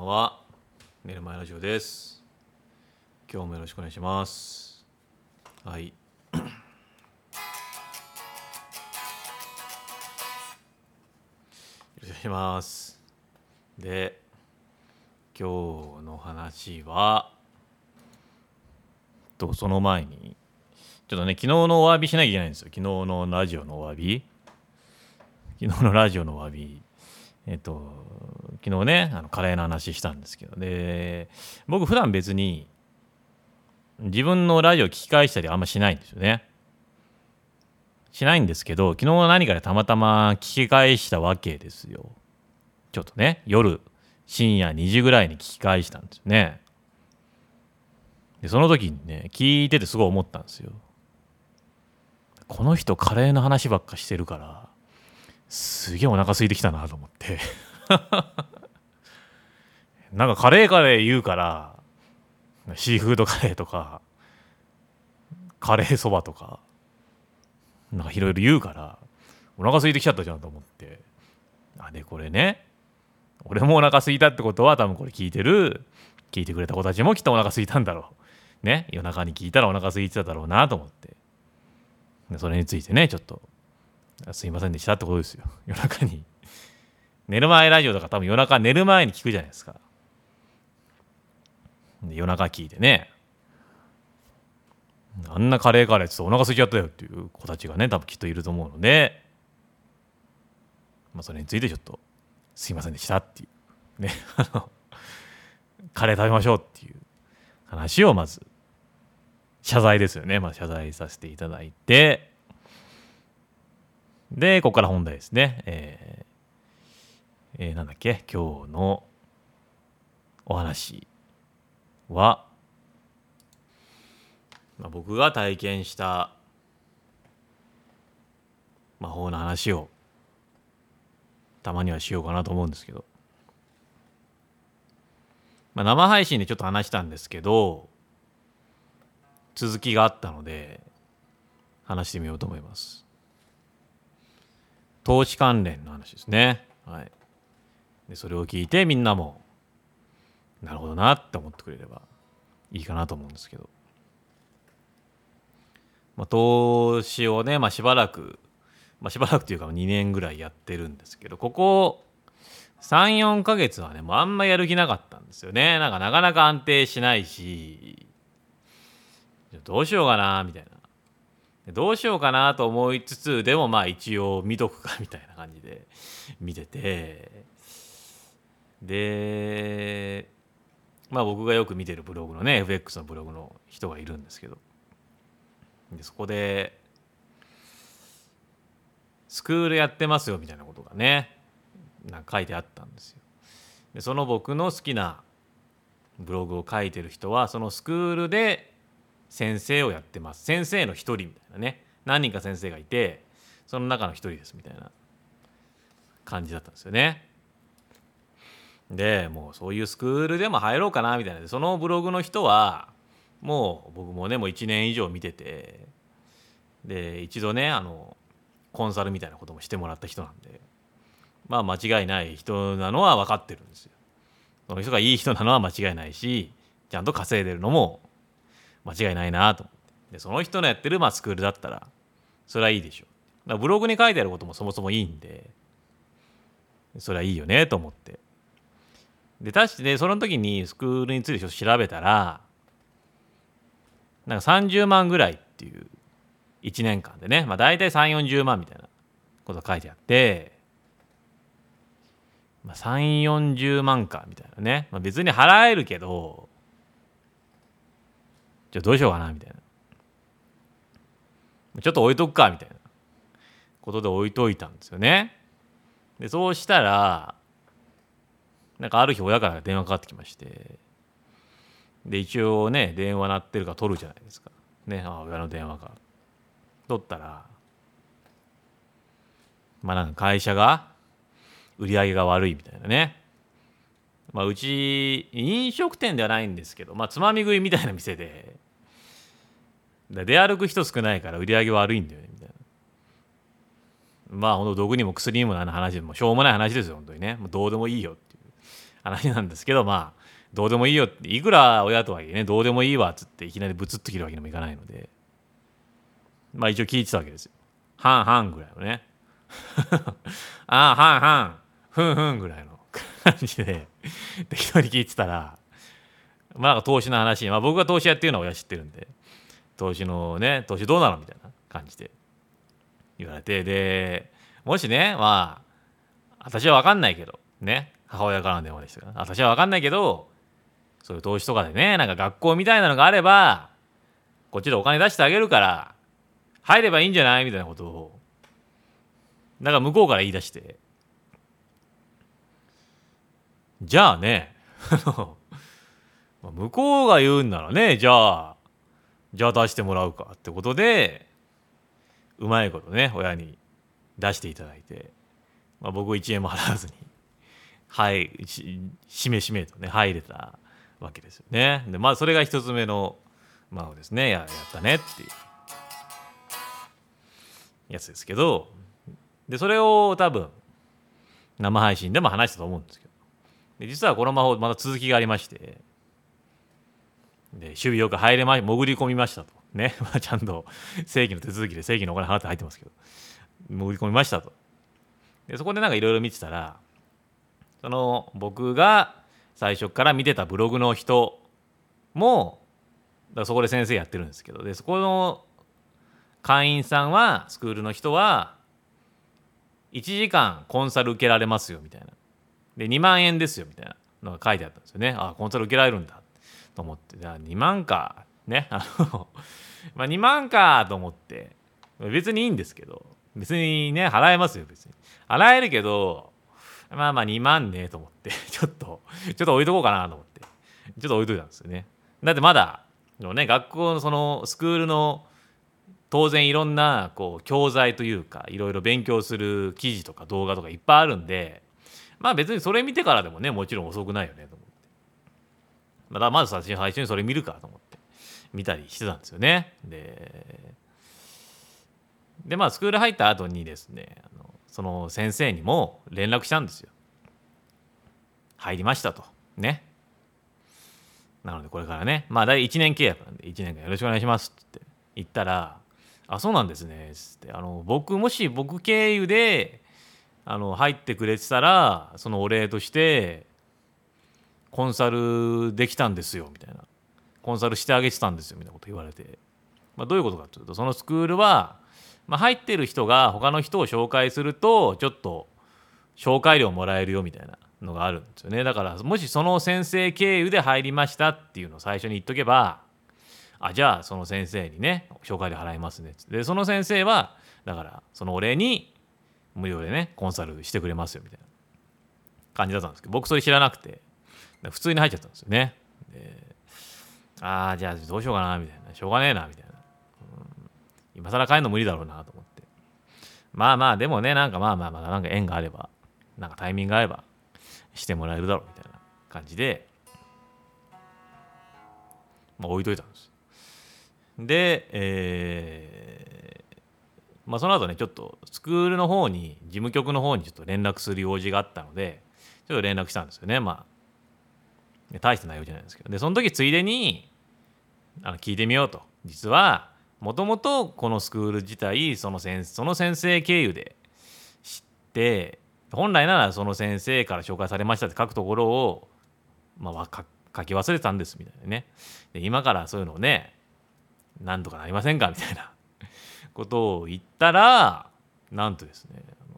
んは。寝る前ラジオです。今日もよろしくお願いします。はい。よろしくお願いします。で、今日の話は、その前に、ちょっとね、昨日のお詫びしなきゃいけないんですよ。昨日のラジオのお詫び。昨日ね、カレーの話したんですけど、で、僕普段別に自分のラジオ聞き返したりあんましないんですよね。しないんですけど、昨日何かでたまたま聞き返したわけですよ。ちょっとね、深夜2時ぐらいに聞き返したんですよね。で、その時にね、聞いててすごい思ったんですよ。この人カレーの話ばっかしてるから、すげえお腹空いてきたなと思って。なんかカレー言うから、シーフードカレーとか、カレーそばとか、なんかいろいろ言うから、お腹空いてきちゃったじゃんと思って。で、これね、俺もお腹空いたってことは多分これ聞いてくれた子たちもきっとお腹空いたんだろう。ね、夜中に聞いたらお腹空いてただろうなと思って。それについてね、ちょっと、すいませんでしたってことですよ。夜中に。寝る前ラジオとか多分夜中寝る前に聞くじゃないですか。で夜中聞いてね、あんなカレーってお腹空いちゃったよっていう子たちがね、多分きっといると思うので、それについてちょっと、すいませんでしたっていう。ね、カレー食べましょうっていう話をまず、謝罪ですよね。謝罪させていただいて、で、ここから本題ですね。なんだっけ、今日のお話は、僕が体験した魔法の話をたまにはしようかなと思うんですけど、生配信でちょっと話したんですけど、続きがあったので話してみようと思います。投資関連の話ですね。はい。でそれを聞いてみんなもなるほどなって思ってくれればいいかなと思うんですけど、投資をね、しばらくというか2年ぐらいやってるんですけど、ここ3、4ヶ月はね、もうあんまやる気なかったんですよね。なかなか安定しないし、どうしようかなみたいな。どうしようかなと思いつつ、でも一応見とくかみたいな感じで見てて、で、僕がよく見てるブログのね、FX のブログの人がいるんですけど、でそこでスクールやってますよみたいなことがね、なんか書いてあったんですよ。でその僕の好きなブログを書いてる人はそのスクールで先生をやってます。先生の一人みたいなね、何人か先生がいてその中の一人ですみたいな感じだったんですよね。でもうそういうスクールでも入ろうかなみたいな。そのブログの人はもう僕もねもう1年以上見てて、で一度ねコンサルみたいなこともしてもらった人なんで、間違いない人なのは分かってるんですよ。その人がいい人なのは間違いないし、ちゃんと稼いでるのも間違いないなと思って、でその人のやってるスクールだったらそれはいいでしょう。だからブログに書いてあることもそもそもいいんで、それはいいよねと思って、で確かにその時にスクールについてちょっと調べたら、なんか30万ぐらいっていう1年間でね、大体3、40万みたいなことが書いてあって、3、40万かみたいなね、別に払えるけど、じゃあどうしようかなみたいな、ちょっと置いとくかみたいなことで置いといたんですよね。でそうしたらなんかある日親から電話かかってきまして、で一応ね電話鳴ってるから取るじゃないですかね。親の電話か取ったら、なんか会社が売り上げが悪いみたいなね。うち飲食店ではないんですけど、つまみ食いみたいな店で、出歩く人少ないから売り上げ悪いんだよねみたいな。本当毒にも薬にもない話でもしょうもない話ですよ本当にね。もうどうでもいいよっていう話なんですけど、まあどうでもいいよって、いくら親とはいえね、どうでもいいわっつっていきなりブツッと切るわけにもいかないので、まあ一応聞いてたわけですよ。半々ぐらいのね。ああ、半々、ふんふんぐらいの感じで適当に聞いてたら、まあなんか投資の話、まあ僕が投資やってるのは親知ってるんで、投資のね、投資どうなのみたいな感じで言われて、で、もしね、まあ、私は分かんないけど、ね、母親からの電話でしたから、私は分かんないけど、そういう投資とかでね、なんか学校みたいなのがあれば、こっちでお金出してあげるから、入ればいいんじゃないみたいなことを、なんか向こうから言い出して、じゃあね、向こうが言うんならね、じゃあ出してもらうかってことで、うまいことね、親に出していただいて、まあ、僕1円も払わずに、はい、しめしめとね、入れたわけですよね。で、まあ、それが一つ目の、まあですね、やったねっていうやつですけど、で、それを多分、生配信でも話したと思うんですけど、で実はこの魔法、まだ続きがありまして、で、守備よく入れま、潜り込みましたと。ね、まあ、ちゃんと正規の手続きで正規のお金払って入ってますけど、潜り込みましたと。で、そこでなんかいろいろ見てたら、その僕が最初から見てたブログの人も、だからそこで先生やってるんですけど、で、そこの会員さんは、スクールの人は、1時間コンサル受けられますよみたいな。で、2万円ですよみたいなのが書いてあったんですよね。あ、コンサル受けられるんだと思って、じゃあ2万か。ね。まあ2万かと思って、別にいいんですけど、別にね、払えますよ、別に。払えるけど、まあまあ2万ねと思って、ちょっと置いとこうかなと思って、ちょっと置いといたんですよね。だってまだ、ね、学校のそのスクールの当然いろんなこう教材というかいろいろ勉強する記事とか動画とかいっぱいあるんで、まあ別にそれ見てからでもね、もちろん遅くないよねと思って、まず最初にそれ見るかと思って見たりしてたんですよね。でまあスクール入った後にですね、その先生にも連絡したんですよ。入りましたとね。なのでこれからね、まあ大体1年契約なんで1年間よろしくお願いしますって言ったら、あ、そうなんですねつって、もし僕経由で入ってくれてたら、そのお礼としてコンサルできたんですよみたいな、コンサルしてあげてたんですよみたいなこと言われて、まあ、どういうことかというと、そのスクールは、まあ、入ってる人が他の人を紹介するとちょっと紹介料もらえるよみたいなのがあるんですよね。だからもしその先生経由で入りましたっていうのを最初に言っとけば、あ、じゃあその先生にね紹介料払いますねって、でその先生はだからそのお礼に無料でねコンサルしてくれますよみたいな感じだったんですけど、僕それ知らなくて普通に入っちゃったんですよね。で、ああじゃあどうしようかなみたいな、しょうがねえなみたいな、今更帰るの無理だろうなと思って、まあまあでもね、なんかまあまあまあなんか縁があれば、なんかタイミングが合えばしてもらえるだろうみたいな感じで、まあ、置いといたんです。で、まあ、その後ねちょっとスクールの方に事務局の方にちょっと連絡する用事があったのでちょっと連絡したんですよね。まあ大した内容じゃないんですけど、でその時ついでに聞いてみようと、実はもともとこのスクール自体その先生経由で知って、本来ならその先生から紹介されましたって書くところを、まあ、書き忘れたんですみたいなね。で今からそういうのをねなんとかなりませんかみたいなことを言ったら、なんとですね、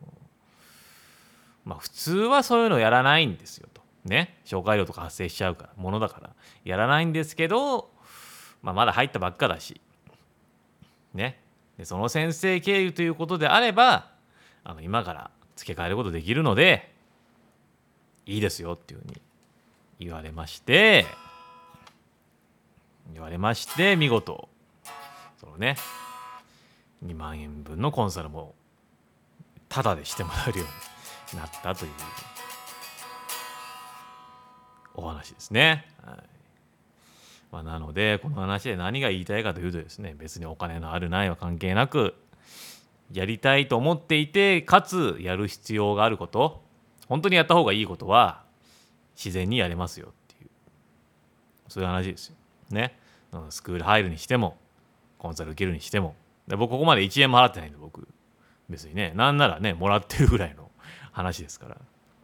まあ普通はそういうのやらないんですよとね、紹介料とか発生しちゃうからものだからやらないんですけど、まあ、まだ入ったばっかだしね、でその先生経由ということであれば今から付け替えることできるのでいいですよっていうふうに言われまして、見事そのね2万円分のコンサルもタダでしてもらえるようになったというお話ですね。はい。まあ、なのでこの話で何が言いたいかというとですね、別にお金のあるないは関係なく、やりたいと思っていてかつやる必要があること、本当にやった方がいいことは自然にやれますよっていう、そういう話ですよね。スクール入るにしてもコンサル受けるにしても、で僕ここまで1円も払ってないんで、僕別にね、なんならねもらってるぐらいの話ですから。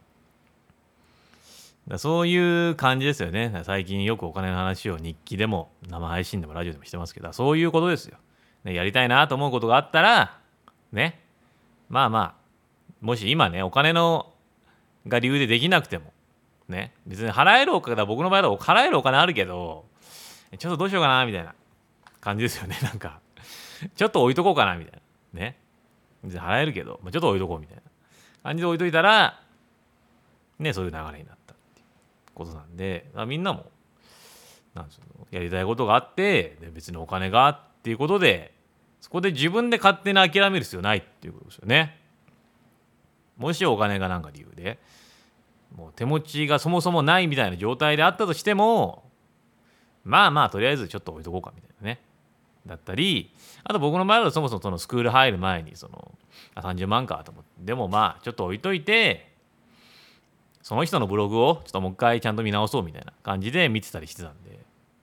そういう感じですよね。最近よくお金の話を日記でも生配信でもラジオでもしてますけど、そういうことですよ。ね、やりたいなと思うことがあったら、ね、まあまあ、もし今ね、お金のが理由でできなくても、ね、別に払えるお金だ、僕の場合だと払えるお金あるけど、ちょっとどうしようかなみたいな感じですよね。なんか、ちょっと置いとこうかなみたいな。ね。別に払えるけど、ちょっと置いとこうみたいな感じで置いといたら、ね、そういう流れになった。ことなんで、みんなもなんつうの、やりたいことがあってで別にお金がっていうことで、そこで自分で勝手に諦める必要ないっていうことですよね。もしお金がなんか理由でもう手持ちがそもそもないみたいな状態であったとしても、まあまあとりあえずちょっと置いとこうかみたいなね、だったり、あと僕の場合だとそもそもそのスクール入る前に30万かと思って、でもまあちょっと置いといて、その人のブログをちょっともう一回ちゃんと見直そうみたいな感じで見てたりしてたんで、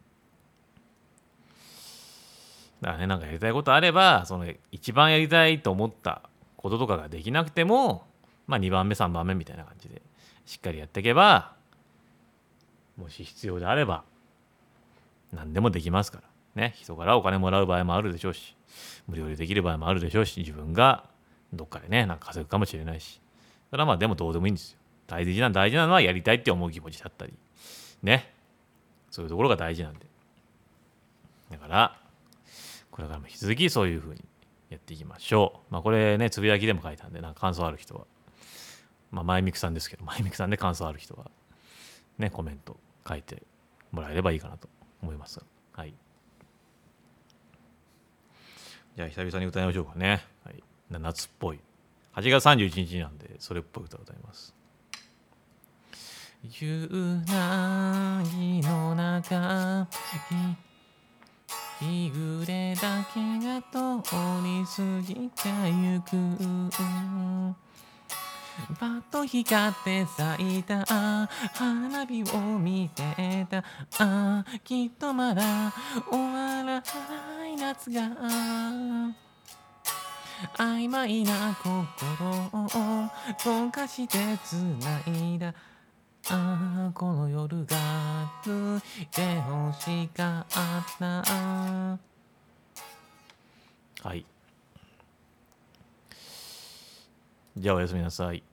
だからね、なんかやりたいことあれば、その一番やりたいと思ったこととかができなくても、まあ2番目3番目みたいな感じでしっかりやっていけば、もし必要であれば何でもできますからね。人からお金もらう場合もあるでしょうし、無料でできる場合もあるでしょうし、自分がどっかでねなんか稼ぐかもしれないし、それはまあでもどうでもいいんですよ。大事なのはやりたいって思う気持ちだったりね、そういうところが大事なんで、だからこれからも引き続きそういう風にやっていきましょう。まあこれねつぶやきでも書いたんで、なんか感想ある人は、まあ前ミクさんですけど、前ミクさんで感想ある人はねコメント書いてもらえればいいかなと思います。はい。じゃあ久々に歌いましょうかね。はい、夏っぽい8月31日なんでそれっぽい歌を歌います。夕凪の中、日暮れだけが通り過ぎてゆく、パッと光って咲いた花火を見てた、きっとまだ終わらない夏が、曖昧な心を溶かして繋いだ、この夜が続いて欲しかった。はい。じゃあおやすみなさい。